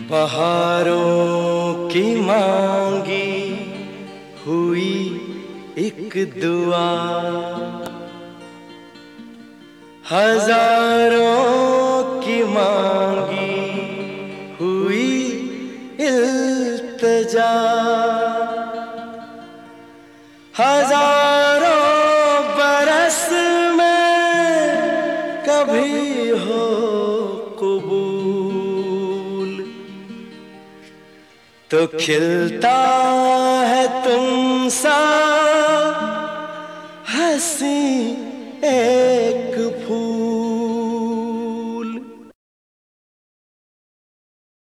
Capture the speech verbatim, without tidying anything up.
बहारों की मांगी हुई एक दुआ, हजारों की मांगी हुई इल्तिजा, हजारों बरस में कभी हो कबूल, तो खिलता है तुमसा हंसी एक फूल।